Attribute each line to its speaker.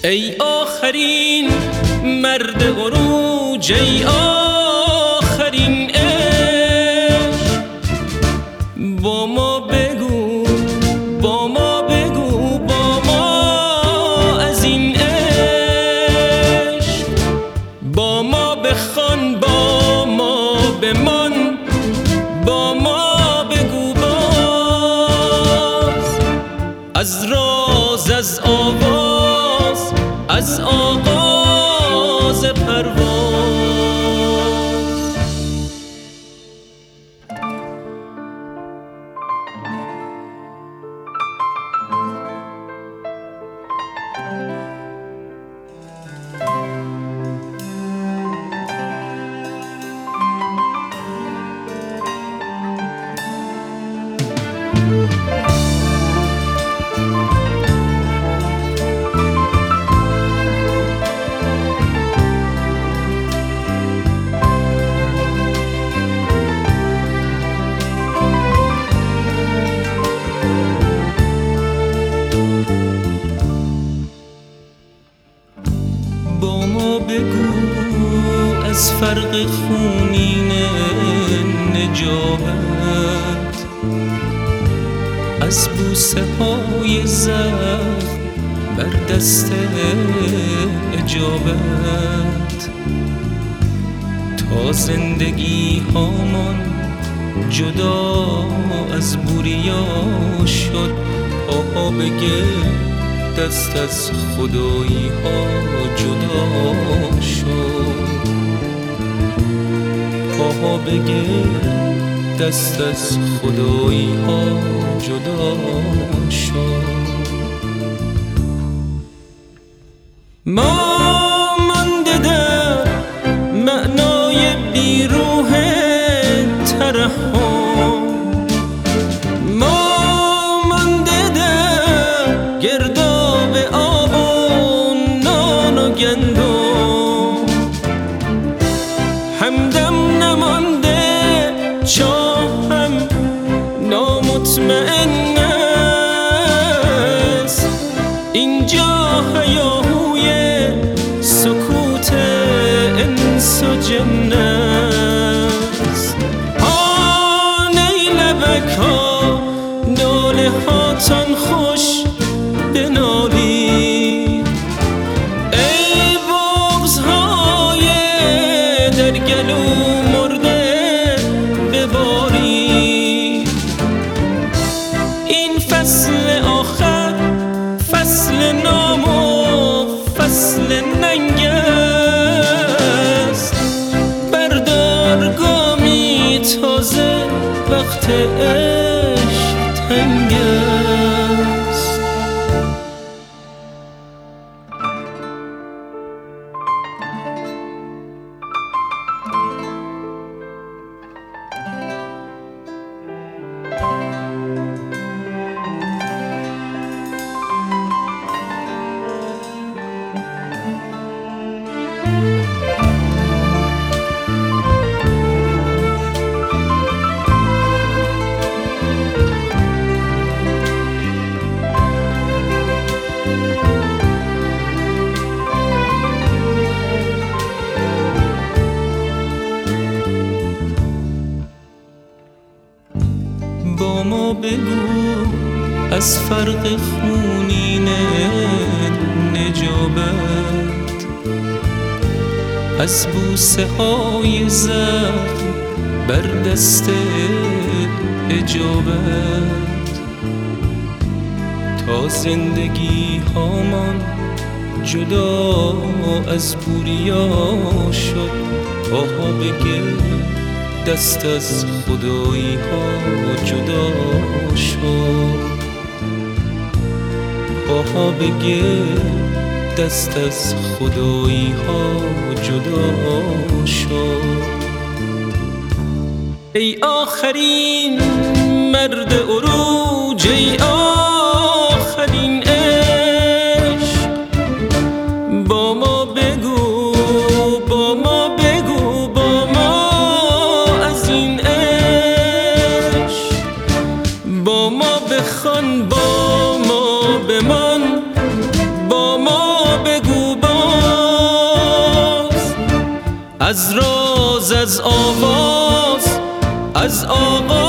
Speaker 1: ای آخرین مرد عروج، ای آخرین عشق، با ما بگو، با ما بگو، با ما از این عشق، با ما بخوان، با ما بمان، با ما بگو باز از راز، از آواز، از آغاز پرواز. با ما بگو از فرق خونین نجابت، از بوسه های زخم بر دست اجابت، تا زندگی هامان جدا از بوریا شد، پاها بگه دست از خدایی ها جدا شد، پاها بگه دست از خدایی ها جدا شد. ما مانده در معنای بیروح ترحم، ما مانده در گرداب آب و نان و گندم، همدم نمانده، چاهم نامطمئن است، اینجا هیاهوی سکوت انس و جن است. آن ای لبک ها ناله هاتان خوش بنالید، ای بغض‌های در گلو مرده ببارید. این فصل آخر فصل نام و فصل ننگ است، بردار گامی تازه، وقت عشق تنگ است. با ما بگو از فرق خونین نجابت، از بوسه های زخم بر دست اجابت، تا زندگی هامان جدا از بوریا شد، پاها بگه دست از خدایی ها جدا شد، پاها بگه دست از خدایی ها جدا شد. ای آخرین مرد عروج، ای آخرین عشق، با ما بگو، با ما بگو، با ما از این عشق، با ما بخوان، با ما بمان، با ما بگو از آغاز